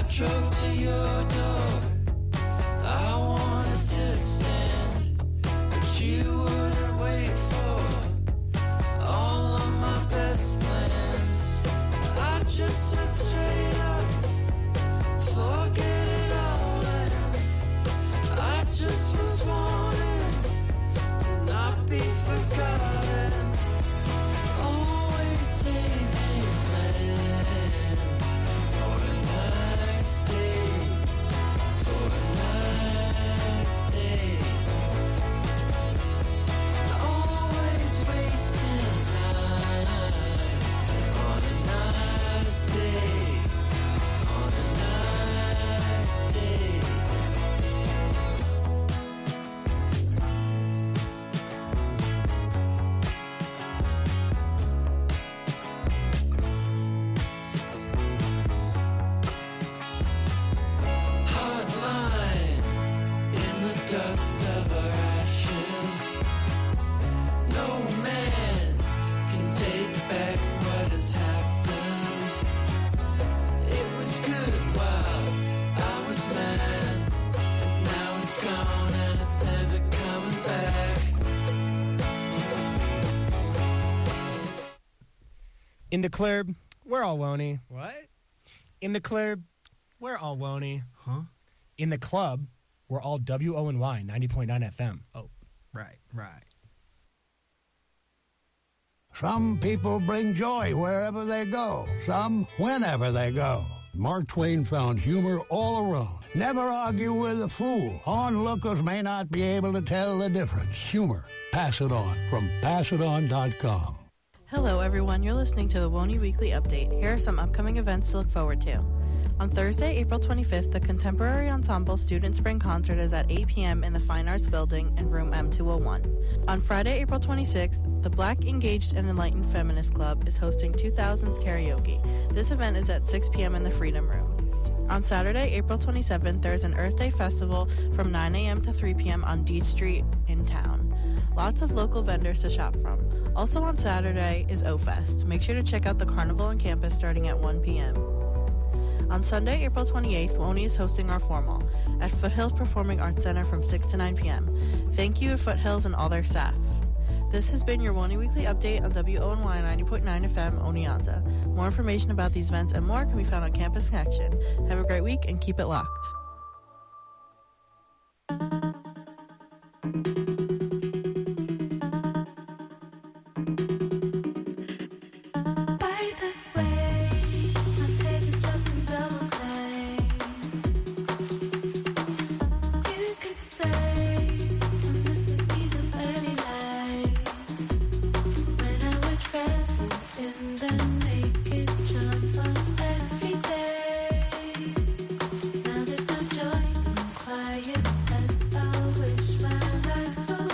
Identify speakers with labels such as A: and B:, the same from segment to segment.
A: drove to your door. I wanted to stand, but you wouldn't wait for all of my best plans. I just said straight up, forget it all, and I just was wanting to not be forgotten. Always saving plans for a nice day, for a nice day. Always wasting time on a nice day, on a nice day. Hard line in the dust of our ashes. No man can take back what has happened. It was good while I was mad, and now it's gone and it's never coming back.
B: In the club, we're all wony.
C: What?
B: In the club, we're all wony.
C: Huh?
B: In the club, we're all WONY 90.9 FM.
C: Oh, right.
D: Some people bring joy wherever they go, some whenever they go. Mark Twain found humor all around. Never argue with a fool. Onlookers may not be able to tell the difference. Humor. Pass it on from passiton.com.
E: Hello, everyone. You're listening to the WONY Weekly Update. Here are some upcoming events to look forward to. On Thursday, April 25th, the Contemporary Ensemble Student Spring Concert is at 8 p.m. in the Fine Arts Building in room M201. On Friday, April 26th, the Black Engaged and Enlightened Feminist Club is hosting 2000s Karaoke. This event is at 6 p.m. in the Freedom Room. On Saturday, April 27th, there's an Earth Day Festival from 9 a.m. to 3 p.m. on Deed Street in town. Lots of local vendors to shop from. Also on Saturday is O-Fest. Make sure to check out the carnival on campus starting at 1 p.m. On Sunday, April 28th, WONY is hosting our formal at Foothills Performing Arts Center from 6 to 9 p.m. Thank you to Foothills and all their staff. This has been your WONY Weekly Update on WONY 90.9 FM, Oneonta. More information about these events and more can be found on Campus Connection. Have a great week and keep it locked.
F: Now there's no joy in quiet as I wish my life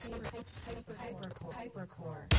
C: Hypercore.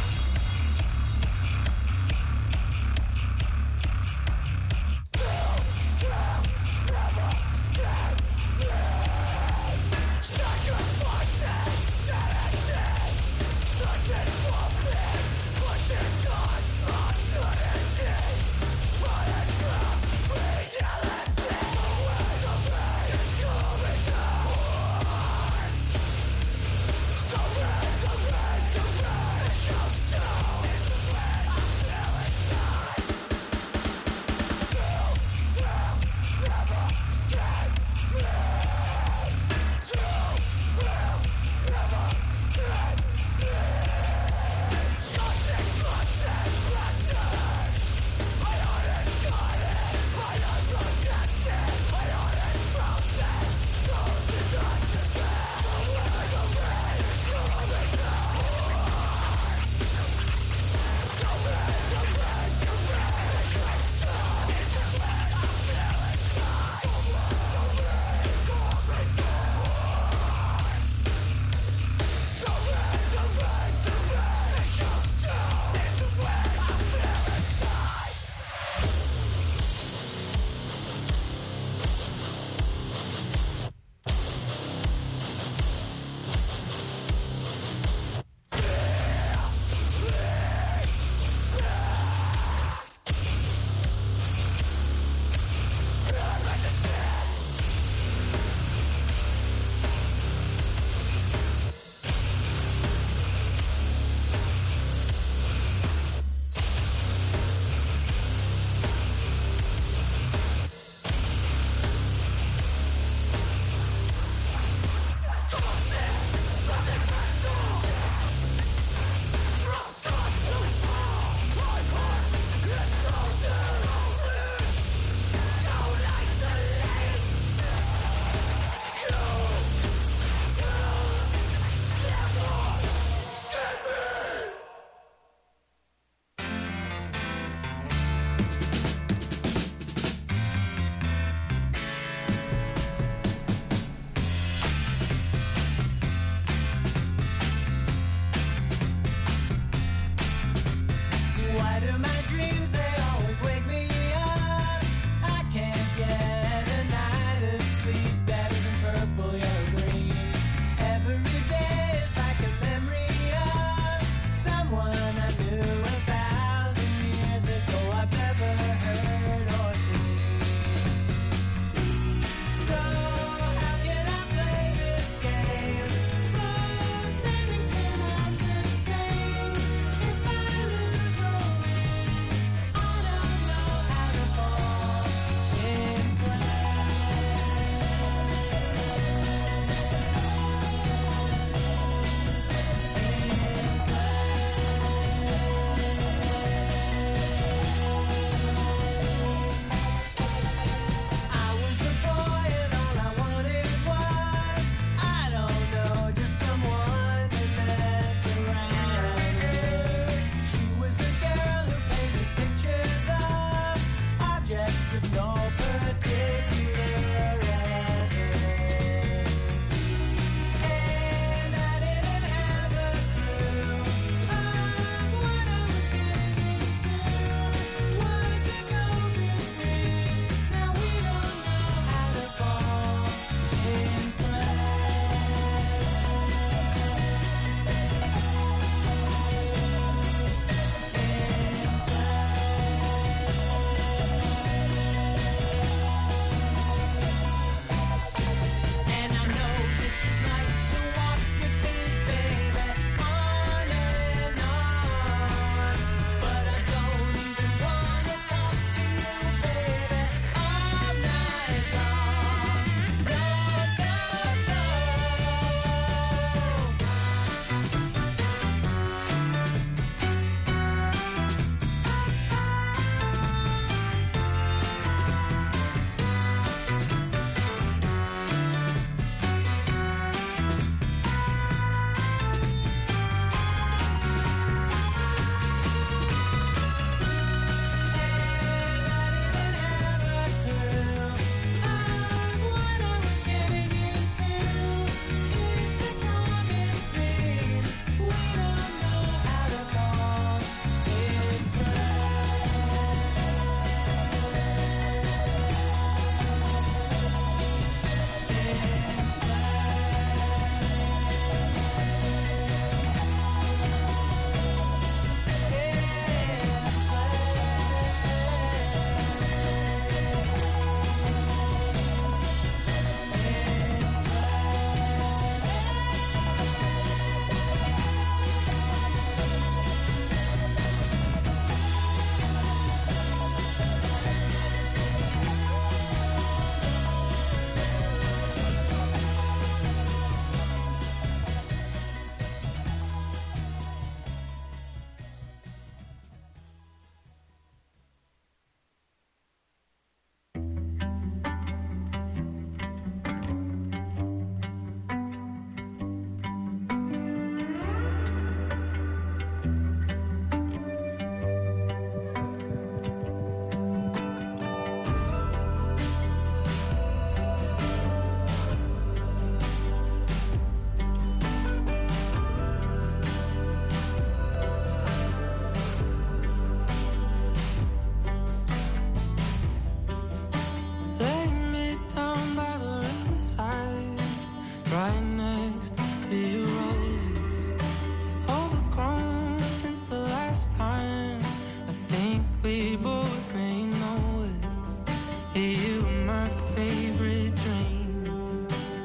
A: we both may know it. You are my favorite dream.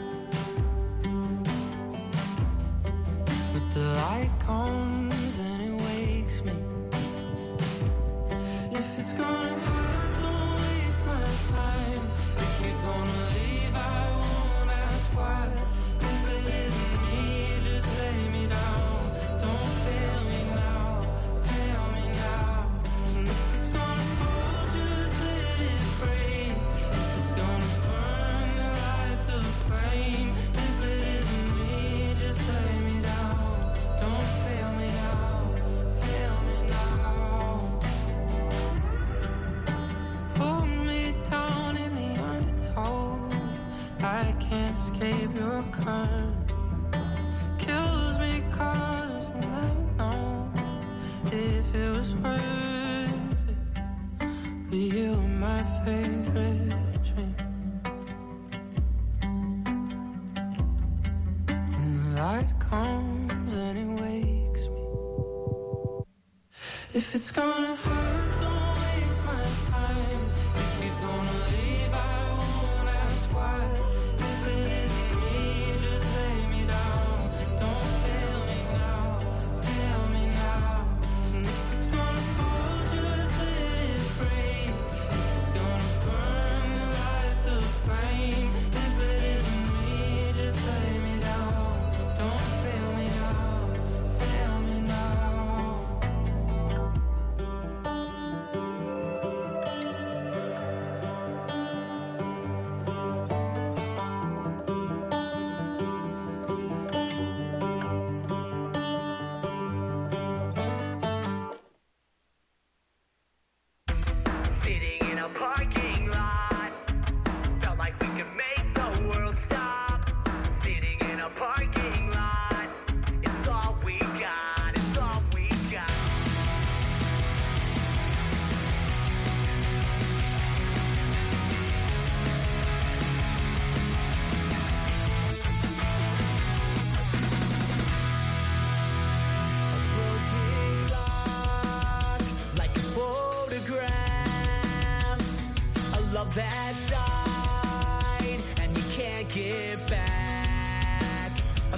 A: But the light comes and it wakes me. If it's gonna hurt, don't waste my time. If you're gonna leave, I won't ask why. If it isn't me, just lay me down. Don't fail me now, fail me now. And if it's gonna fall, just let it break. If it's gonna burn, light the flame. If it isn't me, just lay me down. Don't fail me now, fail me now. Pull me down in the undertow. I can't escape your current. Kills me 'cause we'll never know if it was worth it. But you are my favorite dream. And the light comes and it wakes me. If it's gonna hurt, don't waste my time. If you're gonna leave, I won't ask why. If it isn't me, just lay me down. Don't fail me now, fail me now. And if it's gonna fall, just let it break. If it's gonna burn, light the flame. If it isn't me, just lay me down. Don't fail me now, fail me now.
C: Sitting in a parking lot, felt like we could make the world stop. Sitting in a parking lot, it's all we got, it's all we got. A broken clock, like a photograph. A love that died and you can't get back. A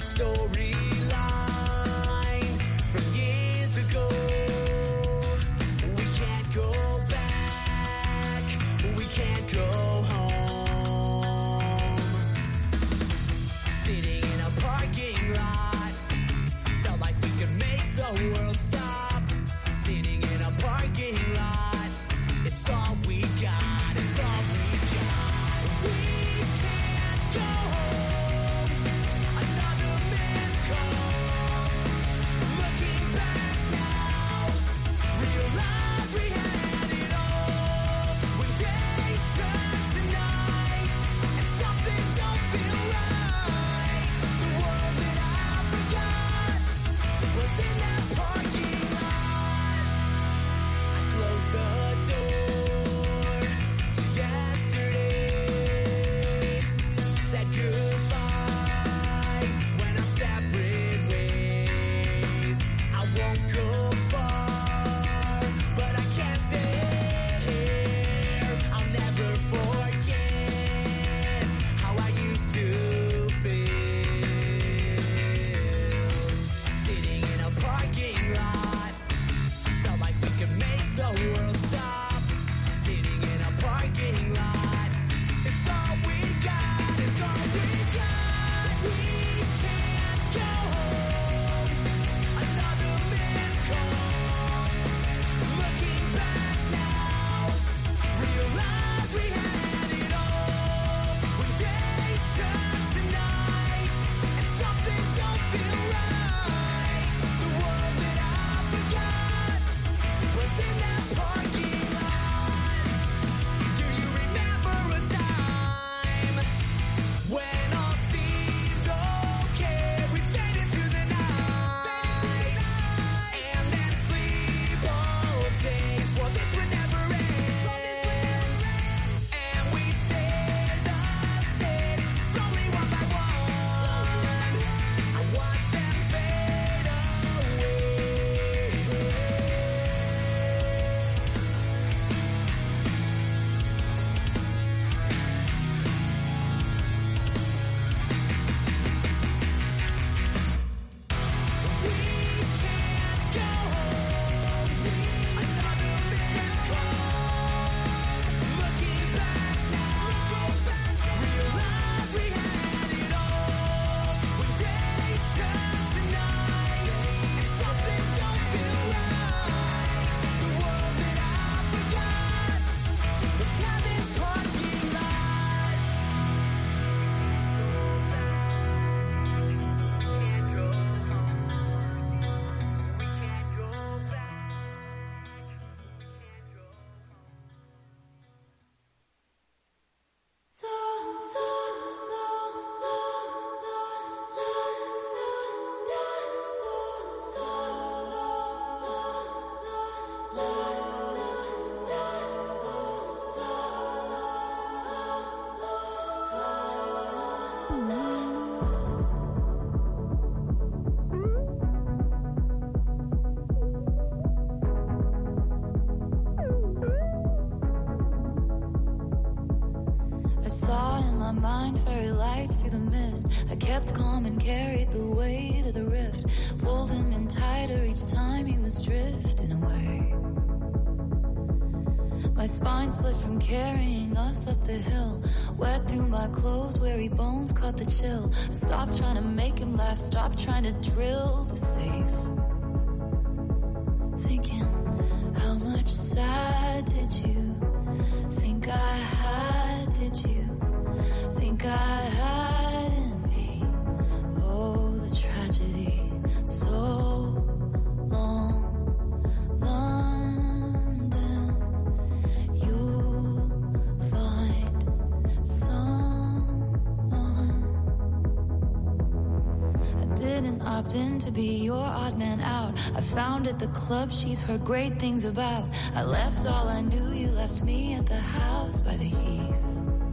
C: storyline from years ago. We can't go back. We can't go home. Sitting in a parking lot, felt like we could make the world stop. Sitting in a parking lot, it's all we got, it's all we got. We can't go home. Another missed call. Looking back now, realize we had it all. When days turn to night and something don't feel right. The world that I forgot was in that parking lot. I closed the door to yesterday. Said goodbye, went our separate ways. I won't go far, but I can't stay here. I'll never forget how I used to feel. Sitting in a parking lot, felt like we could make the world stop. Sitting in a parking lot, it's all we got, it's all we got. We can't go home. Another missed call. Looking back now, realize we had it all. When days turn to night and something don't feel right. The world that I forgot was in that parking lot.
F: I saw in my mind fairy lights through the mist. I kept calm and carried the weight of the rift. Pulled him in tighter each time he was drifting away. My spine split from carrying us up the hill. Wet through my clothes, weary bones caught the chill. I stopped trying to make him laugh, stopped trying to drill the safe. Thinking, how much sad did you think I had? Did you think I had in me? Oh, the tragedy, so long, London. You find someone. I didn't opt in to be your odd man out. I found at the club she's heard great things about. I left all I knew, you left me at the house by the heath.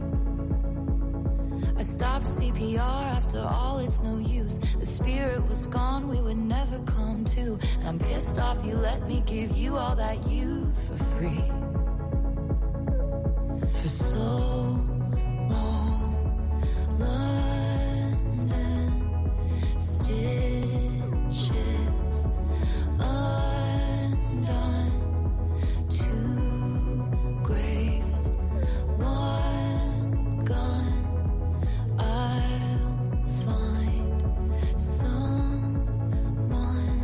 F: I stopped CPR, after all it's no use. The spirit was gone, we would never come to. And I'm pissed off you let me give you all that youth for free. For so long, London, stitches undone, 2 graves, 1 gun. I'll find someone.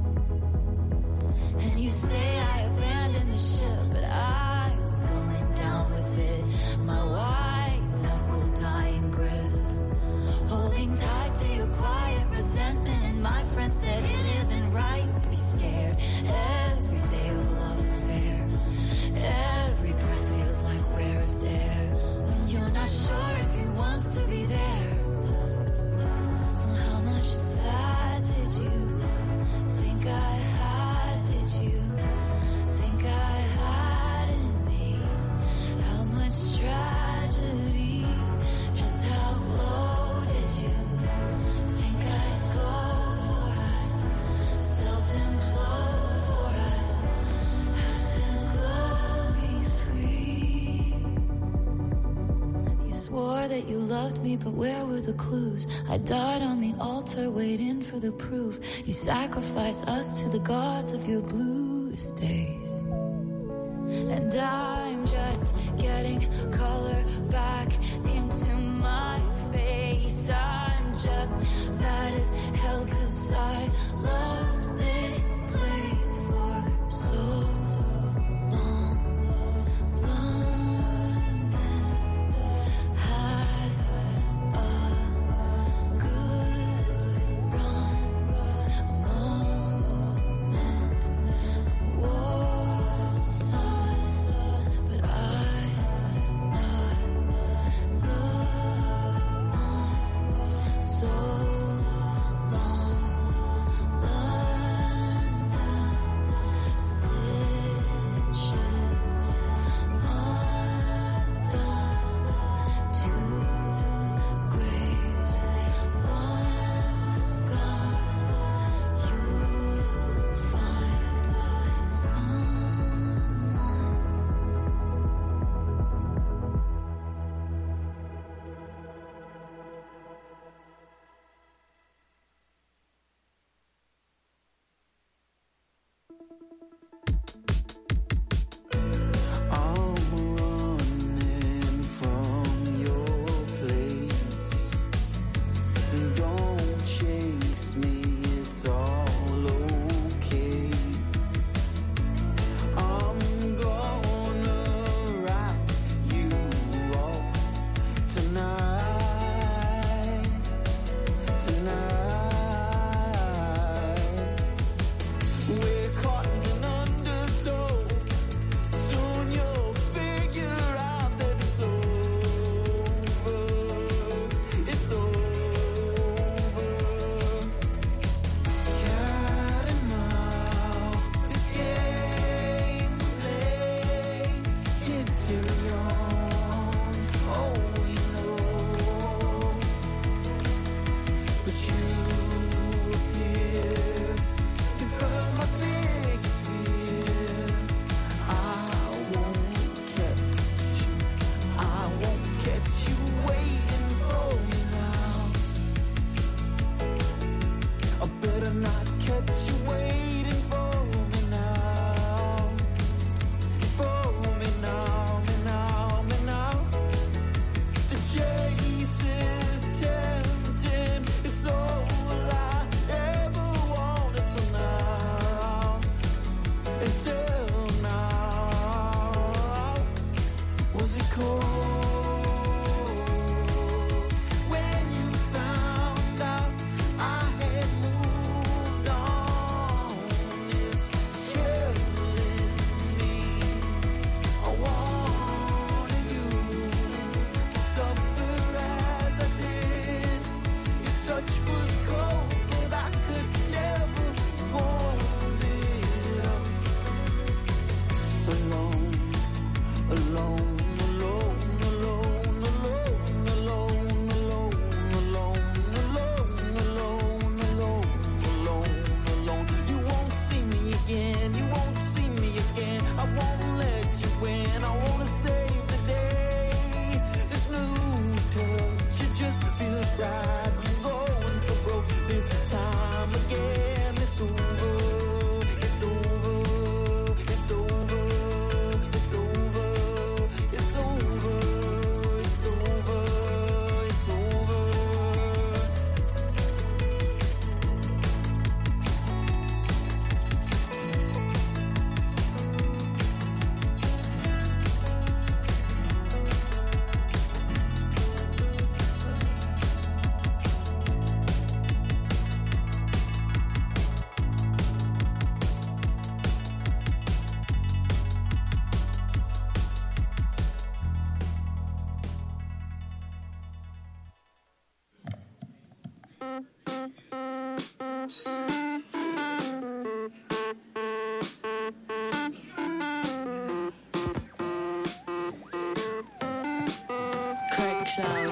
F: And you say I abandoned the ship, but I was going down with it. My white knuckle dying grip, holding tight to your quiet resentment. And my friend said it isn't right to be scared. Every day a love affair, every breath feels like rarest air. When you're not sure if he wants to be there. So how much sad did you think I had? Did you think I had in me? How much tragedy? Just how low did you think I'd go for? I'd self-implode for. I'd have to go be free. You swore that you loved me, but where were the clues? I died on the altar waiting for the proof. You sacrificed us to the gods of your bluest days. And I'm just getting color back into my face. I'm just mad as hell 'cause I loved this place for so long. London had a good run, a moment of war size, but I'm not the one. So long,
G: Craig Cloud.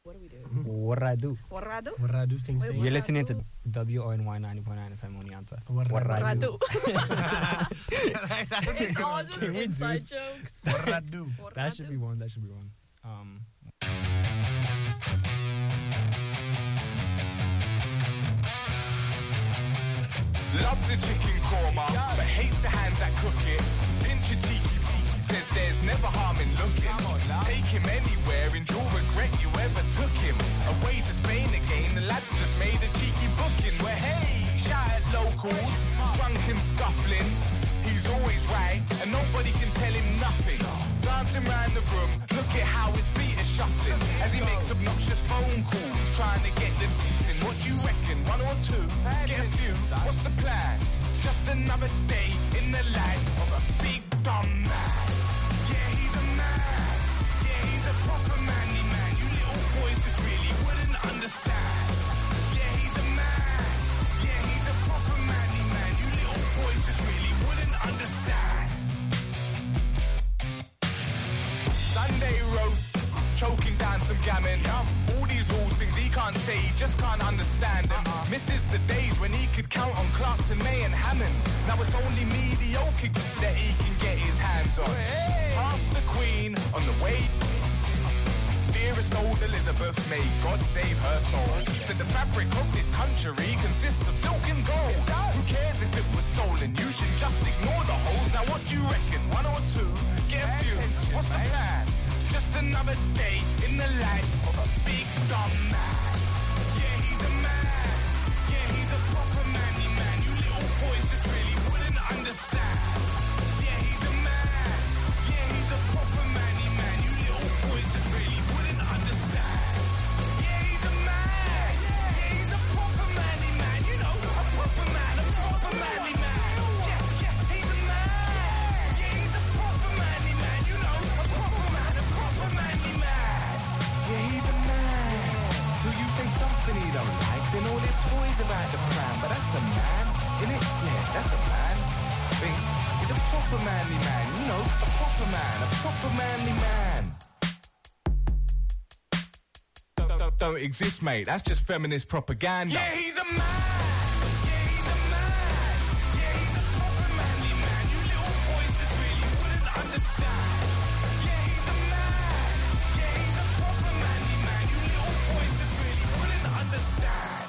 G: What do we do?
H: What I do.
G: What do I do?
B: What I do things.
G: Wait,
H: You're listening to WONY 90.9 FM on Yanta.
B: What
G: I
B: I
G: do.
B: do.
G: It's all just
B: Can we
G: inside jokes.
B: What I do.
G: What I
H: That should
G: do.
H: be one. That should be one.
I: Loves a chicken korma, but hates the hands that cook it. Pinch a cheeky, says there's never harm in looking. Take him anywhere and you'll regret you ever took him. Away to Spain again, the lads just made a cheeky booking. Where hey, shout at locals, drunk and scuffling. He's always right, and nobody can tell him nothing. Dancing round the room, look at how his feet are shuffling. As he makes obnoxious phone calls, trying to get the thing. What do you reckon, one or two? Get a few, what's the plan? Just another day in the life of a big dumb man. Yeah, he's a man. Yeah, he's a proper manly man. You little boys just really wouldn't understand. Yeah, he's a man. Yeah, he's a proper manly man. You little boys just really wouldn't understand. Sunday roast, choking down some gammon. All these rules, things he can't say, he just can't understand them. Misses the days when he could count on Clarkson, May and Hammond. Now it's only mediocre that he can get his hands on. Past the Queen on the way. Dearest old Elizabeth, may God save her soul. Said the fabric of this country consists of silk and gold. Who cares if it was stolen? You should just ignore the holes. Now what do you reckon? One or two? Get a few. What's the plan? Just another day in the life of a big dumb man. Yeah, he's a man. Yeah, he's a proper manly man. You little boys just really wouldn't understand. Yeah, he's a man. Yeah, he's a proper manly man. You little boys just really wouldn't understand. Yeah, he's a man. Yeah, he's a proper manly man. You know, a proper man, a proper manly man. Yeah, yeah, he's a man. Yeah, he's a proper manly man. You know, a proper man, a proper manly man. Yeah, he's a man. Till you say something he don't like, then all his toys are out the pram. But that's a man, innit? Yeah, that's a man. Think he's a proper manly man. You know, a proper man, a proper manly man. Don't exist, mate. That's just feminist propaganda. Yeah, he's a man. Yeah, he's a man. Yeah, he's a proper manly man. You little boys just really wouldn't understand. Yeah, he's a man. Yeah, he's a proper manly man. You little boys just really wouldn't understand.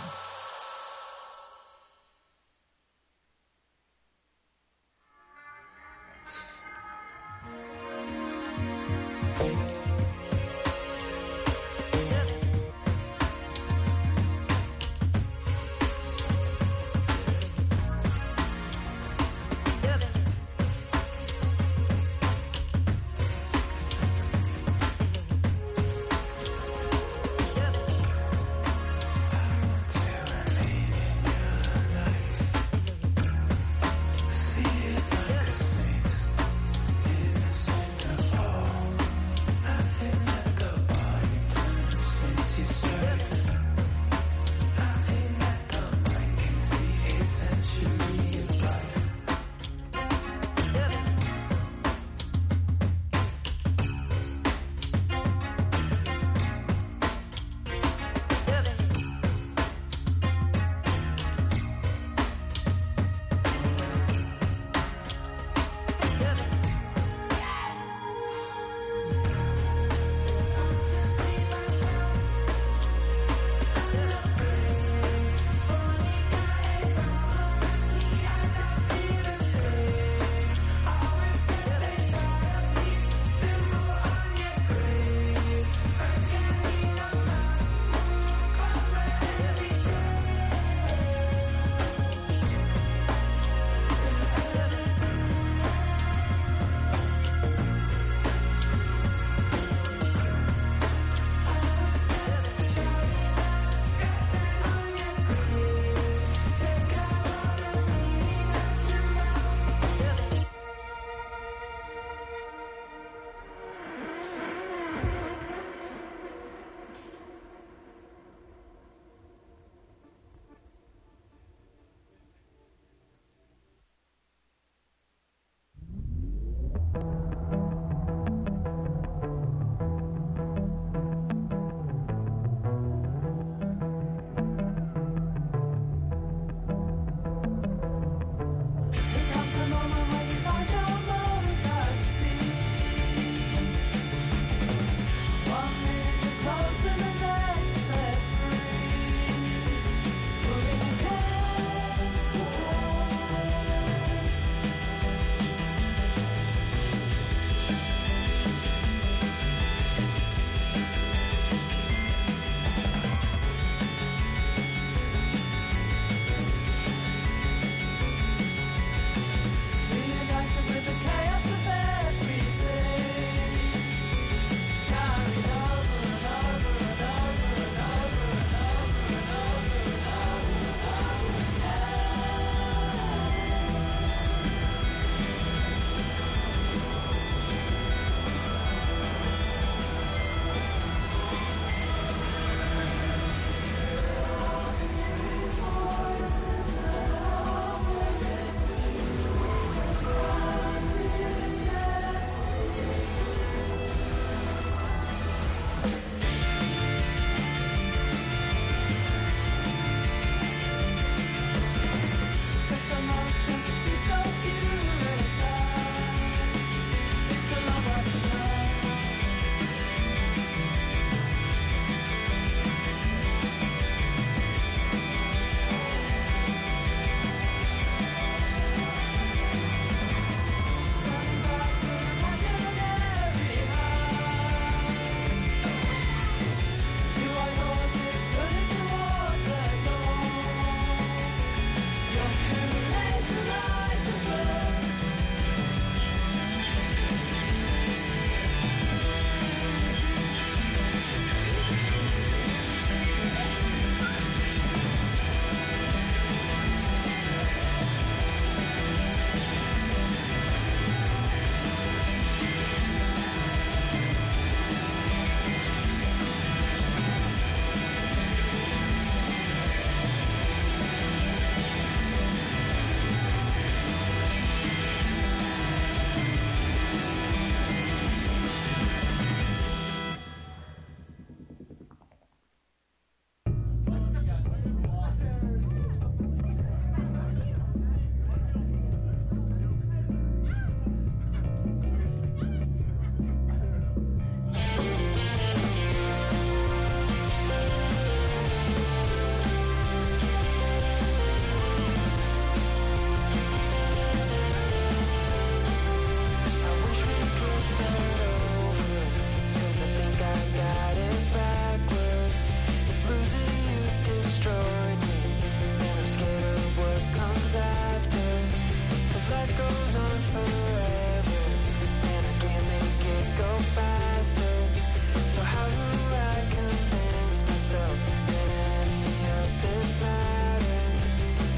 A: life goes on forever, and I can't make it go faster. So how do I convince myself that any of this matters?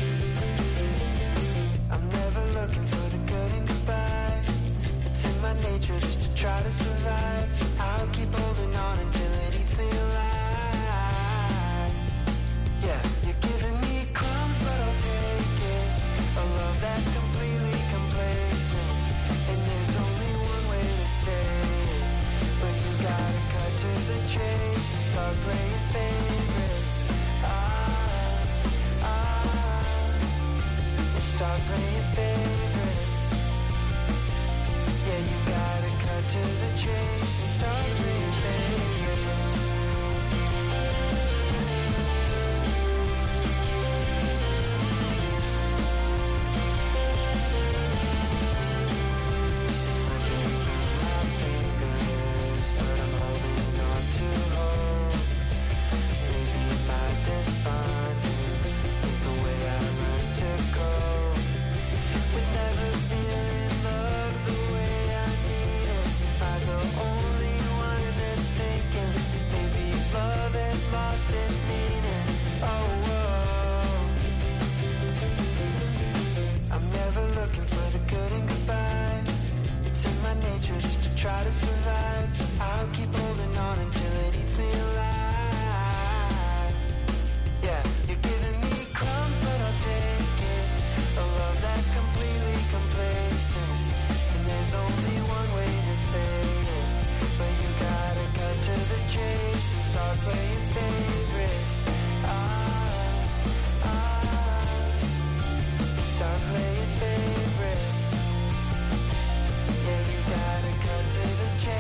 A: I'm never looking for the good and goodbye. It's in my nature just to try to survive. So I'll keep holding on until it eats me alive. Yeah, you're giving me crumbs, but I'll take it. A love that's completely complacent, and there's only one way to say it. But you gotta cut to the chase and start playing favorites. And start playing favorites. Yeah, you gotta cut to the chase and start playing favorites. Slipping through my fingers, but I'm holding on to hope. Maybe my despondence is the way I learned to cope with never feeling love the way I need it. Am I the only one that's thinking maybe love has lost its meaning? Oh, whoa. I'm never looking for the good and goodbye. It's in my nature just to try to survive. So I'll keep holding on until it eats me alive. Yeah, you're giving me crumbs, but I'll take it. A love that's completely complacent, and there's only one way to say it. But you gotta cut to the chase and start playing favorites. Start playing favorites. Yeah, you gotta cut to the chase.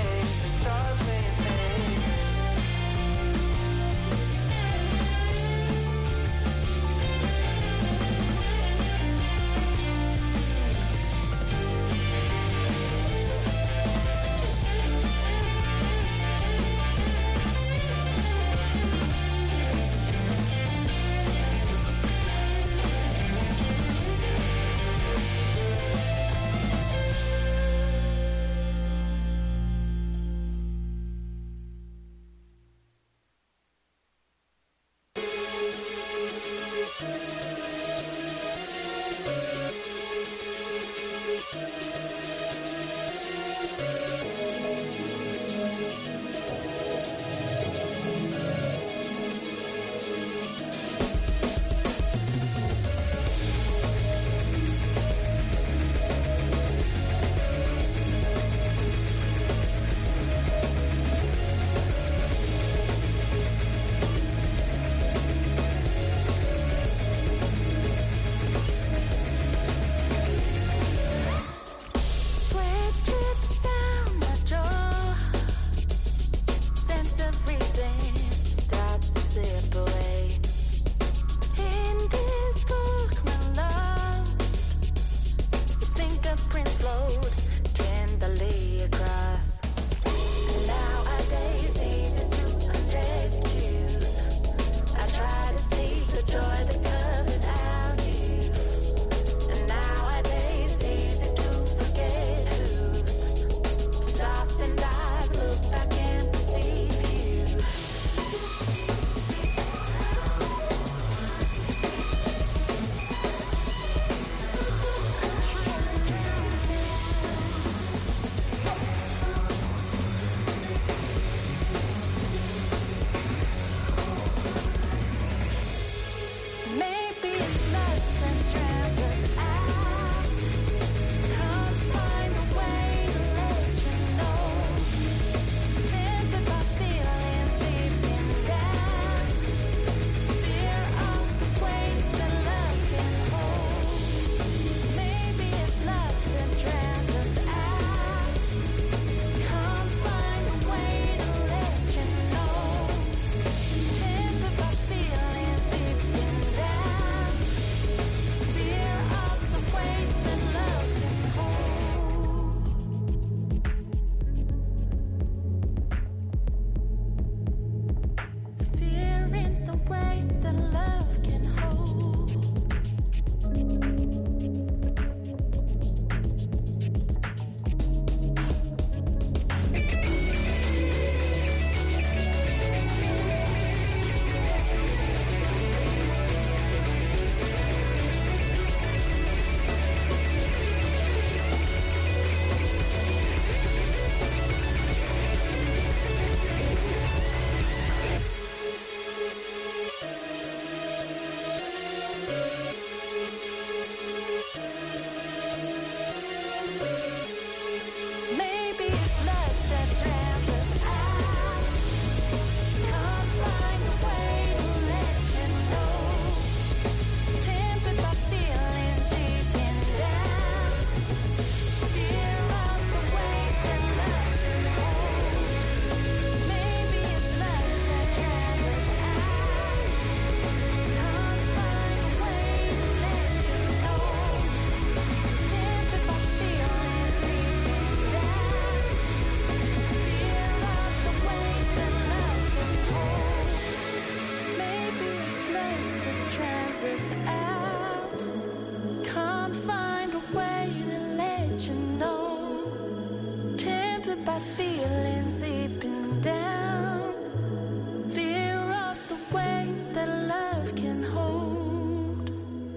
F: bad feelings seeping down. Fear of the way that love can hold.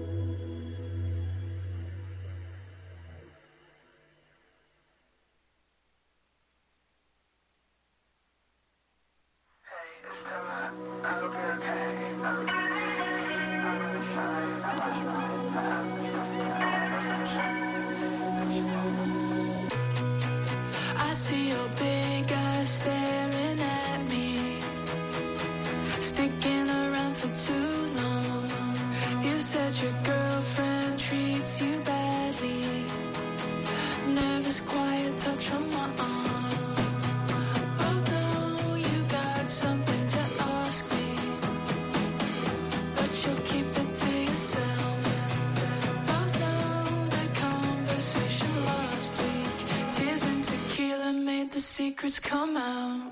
F: I see your big eyes staring at me, sticking around for too long. You said your girlfriend treats you badly. Nervous, quiet touch on my arm. Although you got something to ask me, but you'll keep it to yourself. Although that conversation last week, tears and tequila made the secrets come out.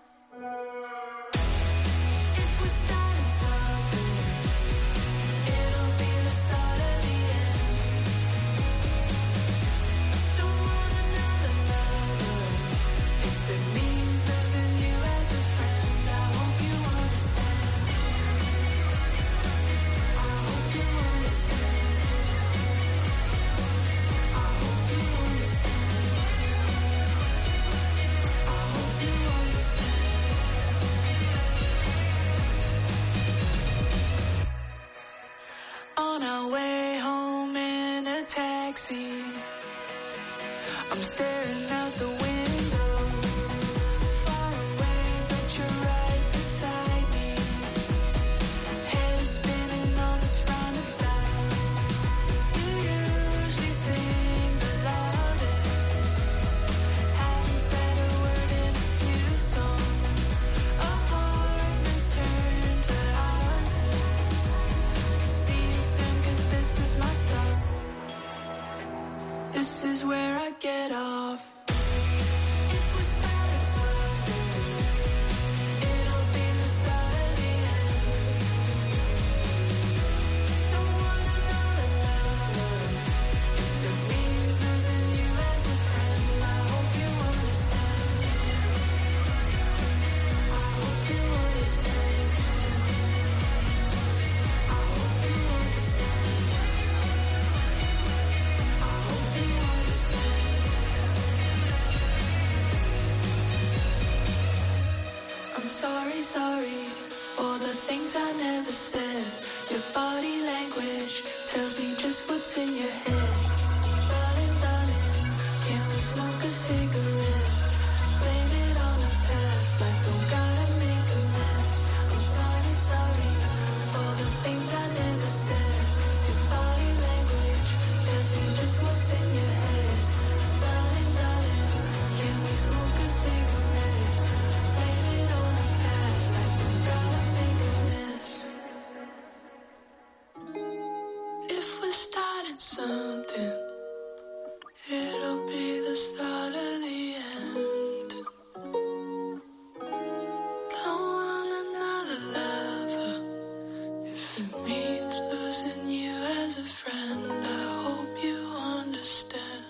F: If we're starting something, it'll be the start of the end. Don't want another lover. If it means losing you as a friend, I hope you understand. I hope you understand. I hope you understand. I hope you understand. On our way home in a taxi, I'm staring out the window, far away, but you're right beside me. Head is spinning on this roundabout. You usually sing the loudest. Haven't said a word in a few songs. Apartments turn to houses. See you soon, 'cause this is my stop. This is where I get off. If we're starting something, it'll be the start of the end. Don't want another lover. If it means losing you as a friend, I hope you understand. I hope you understand. I hope you understand. I hope you understand. I'm sorry, sorry for the things I never said. Your body language tells me just what's in your head. Darling, darling, can we smoke a cigarette? Blame it on the past, like don't gotta make a mess. I'm sorry, sorry for the things I never said. Your body language tells me just what's in your head. Darling, darling, can we smoke a cigarette? Blame it on the past, like don't gotta make a mess. If we're starting something, it'll be the start of the end. Don't want another lover. If it means losing you as a friend, I hope you understand.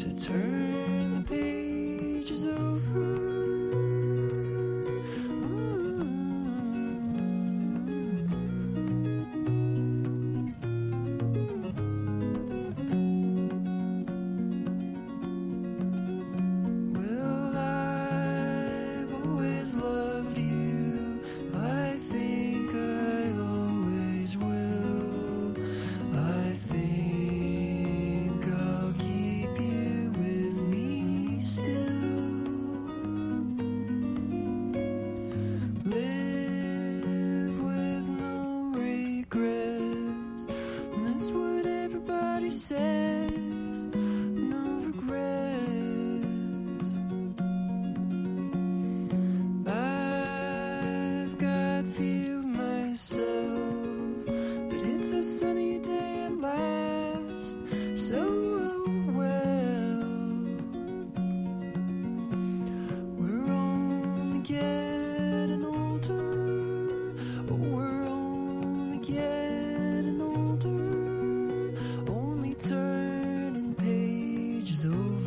A: to turn the pages over. Well, I've always loved you. I think I always will. I think I'll keep you with me still. Live with no regrets. That's what everybody says. No regrets. I've got few myself, but it's a sunny day at last. So well, we're only getting older. Oh, we're only getting older. Only turning pages over.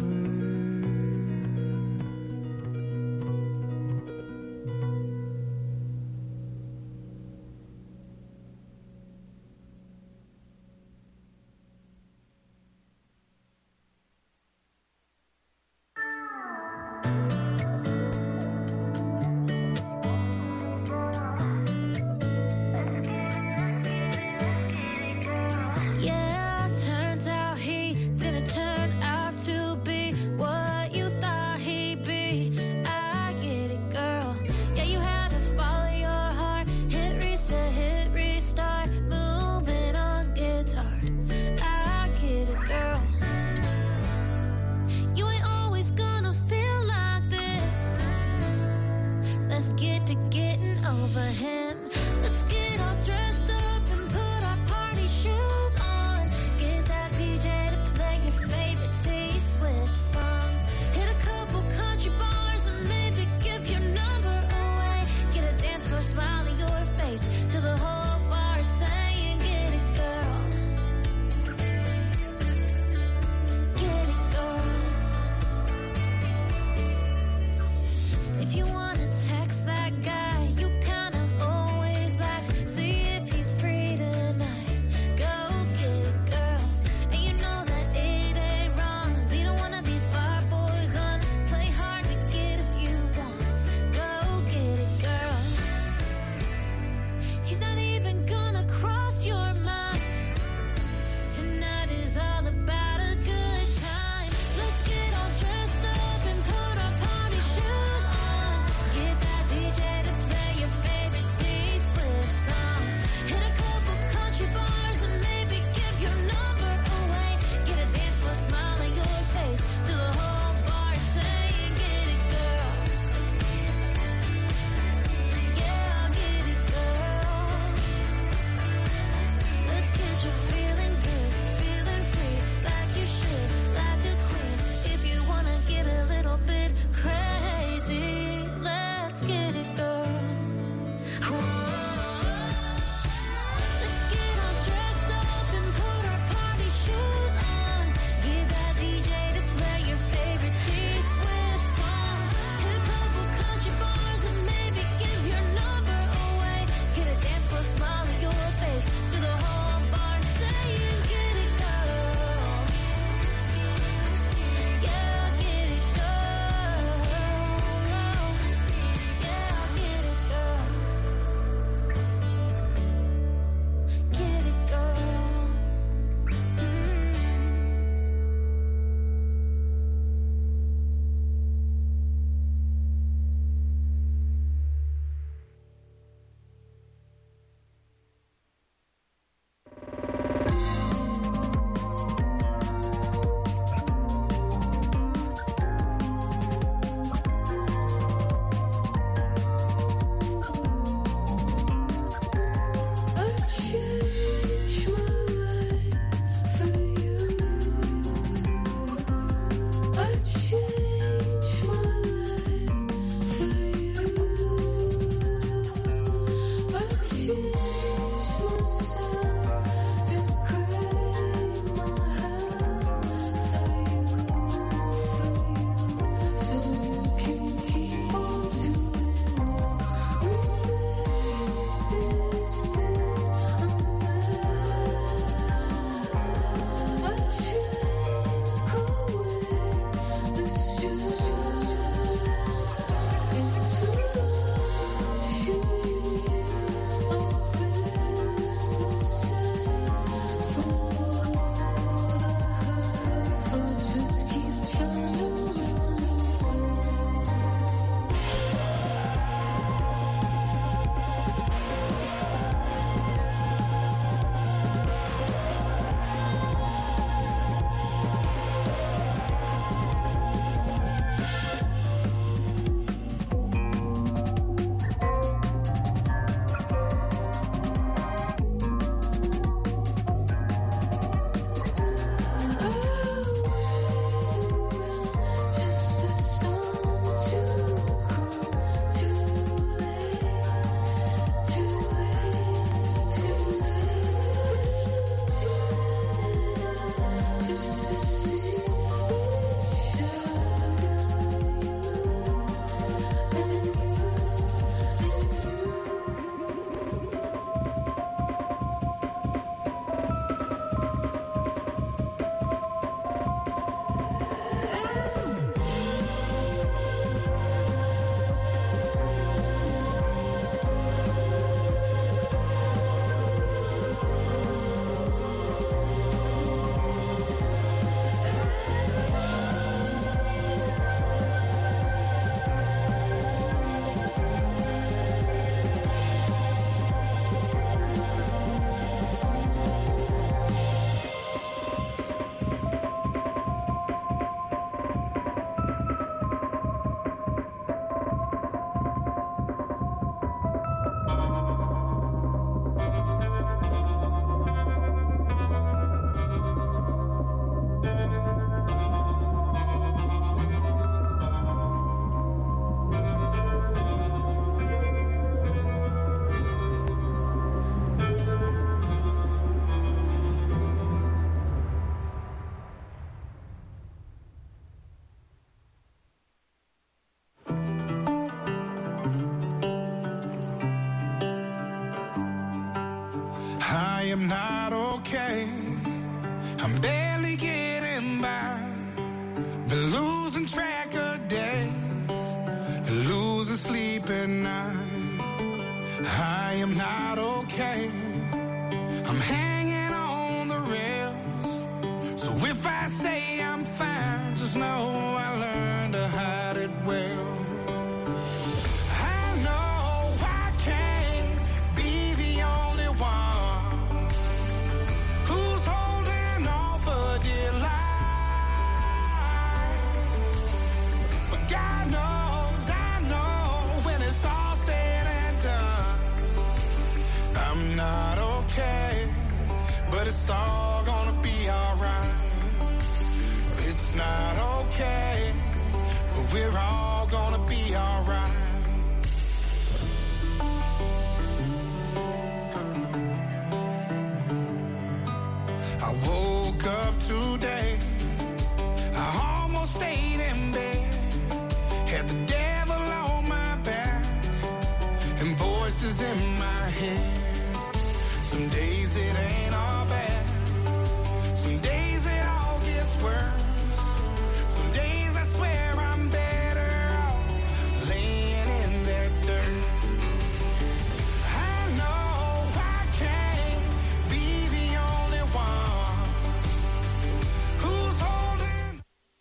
F: Yeah, turns out he didn't turn out to be what you thought he'd be. I get it, girl. Yeah, you had to follow your heart. Hit reset, hit restart. Moving on gets hard. I get it, girl. You ain't always gonna feel like this.
I: track of days and losing sleep at night. I am not okay. I'm hanging on the rails. So if I say I'm fine, just know I learned to hide it well. I know I can't be the only one who's holding on for dear life. But God knows, I know when it's all said and done, I'm not okay, but it's all gonna be alright. It's not okay, but we're all gonna be alright. I woke up today, I almost stayed in bed, had the devil on my back and voices in my head. Some days it ain't all bad, some days it all gets worse. Some days I swear I'm better off laying in that dirt. I know I can't be the only one who's holding.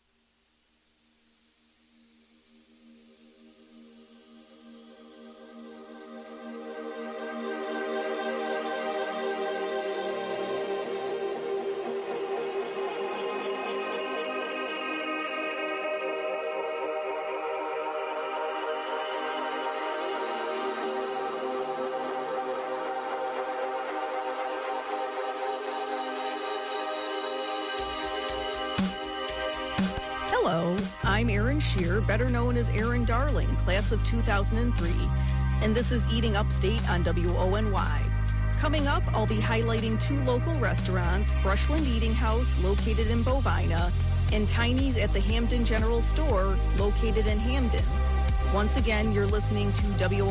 G: Hello, I'm Erin Shear, better known as Erin Darling, class of 2003, and this is Eating Upstate on WONY. Coming up, I'll be highlighting two local restaurants, Brushland Eating House, located in Bovina, and Tiny's at the Hamden General Store, located in Hamden. Once again, you're listening to WONY